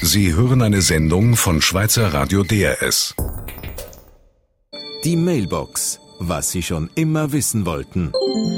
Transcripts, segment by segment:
Sie hören eine Sendung von Schweizer Radio DRS. Die Mailbox. Was Sie schon immer wissen wollten.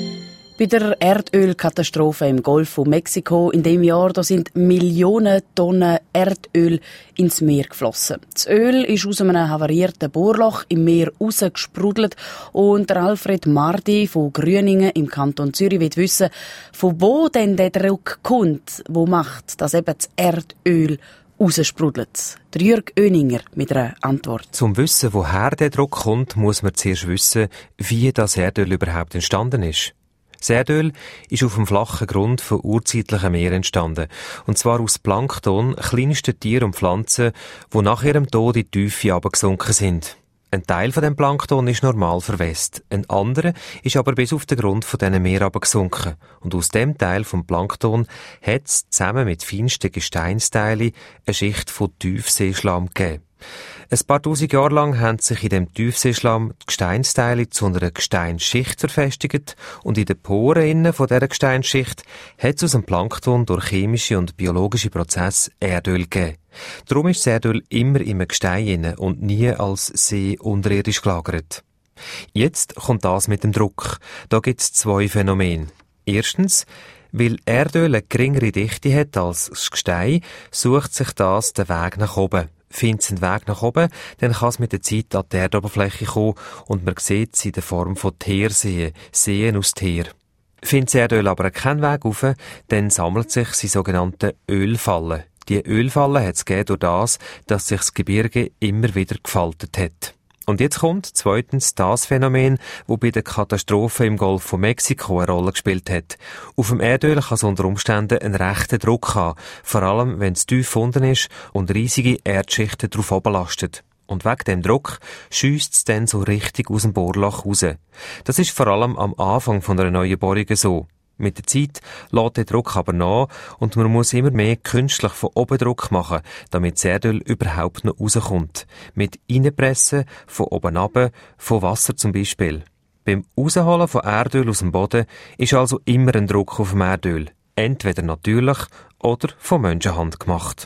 Bei der Erdölkatastrophe im Golf von Mexiko in dem Jahr, da sind Millionen Tonnen Erdöl ins Meer geflossen. Das Öl ist aus einem havarierten Bohrloch im Meer rausgesprudelt und der Alfred Mardi von Grüningen im Kanton Zürich will wissen, von wo denn der Druck kommt, wo macht, dass eben das Erdöl raussprudelt. Der Jürg Oeninger mit einer Antwort. Zum Wissen, woher der Druck kommt, muss man zuerst wissen, wie das Erdöl überhaupt entstanden ist. Das Erdöl ist auf dem flachen Grund von urzeitlichen Meeren entstanden. Und zwar aus Plankton, kleinsten Tieren und Pflanzen, die nach ihrem Tod in die Tiefe herabgesunken sind. Ein Teil von dem Plankton ist normal verwest. Ein anderer ist aber bis auf den Grund von diesen Meeren herabgesunken. Und aus dem Teil vom Plankton hat es zusammen mit feinsten Gesteinsteilen eine Schicht von Tiefseeschlamm gegeben. Ein paar tausend Jahre lang haben sich in dem Tiefseeschlamm die Gesteinsteile zu einer Gesteinsschicht verfestigt und in den Poren innen von dieser Gesteinsschicht hat es aus dem Plankton durch chemische und biologische Prozesse Erdöl gegeben. Darum ist das Erdöl immer im Gestein inne und nie als See unterirdisch gelagert. Jetzt kommt das mit dem Druck. Da gibt es zwei Phänomene. Erstens, weil Erdöl eine geringere Dichte hat als das Gestein, sucht sich das den Weg nach oben. Findet es einen Weg nach oben, dann kann es mit der Zeit an die Erdoberfläche kommen und man sieht es in der Form von Teerseen, Seen aus Teer. Findet das Erdöl aber keinen Weg rauf, dann sammelt sich sie sogenannten Ölfallen. Die Ölfallen hat es gegeben durch das, dass sich das Gebirge immer wieder gefaltet hat. Und jetzt kommt zweitens das Phänomen, das bei der Katastrophe im Golf von Mexiko eine Rolle gespielt hat. Auf dem Erdöl kann es unter Umständen einen rechten Druck haben, vor allem wenn es tief unten ist und riesige Erdschichten darauf oben lastet. Und wegen dem Druck schiesst es dann so richtig aus dem Bohrloch raus. Das ist vor allem am Anfang von einer neuen Bohrung so. Mit der Zeit lässt der Druck aber nach und man muss immer mehr künstlich von oben Druck machen, damit das Erdöl überhaupt noch rauskommt. Mit Reinpressen, von oben runter, von Wasser zum Beispiel. Beim Rausholen von Erdöl aus dem Boden ist also immer ein Druck auf dem Erdöl. Entweder natürlich oder von Menschenhand gemacht.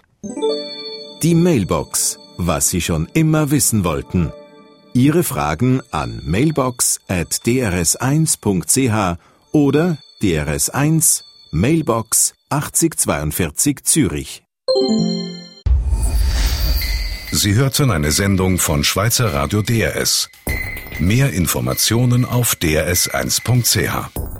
Die Mailbox. Was Sie schon immer wissen wollten. Ihre Fragen an mailbox@drs1.ch oder DRS1 Mailbox 8042 Zürich. Sie hörten eine Sendung von Schweizer Radio DRS. Mehr Informationen auf drs1.ch.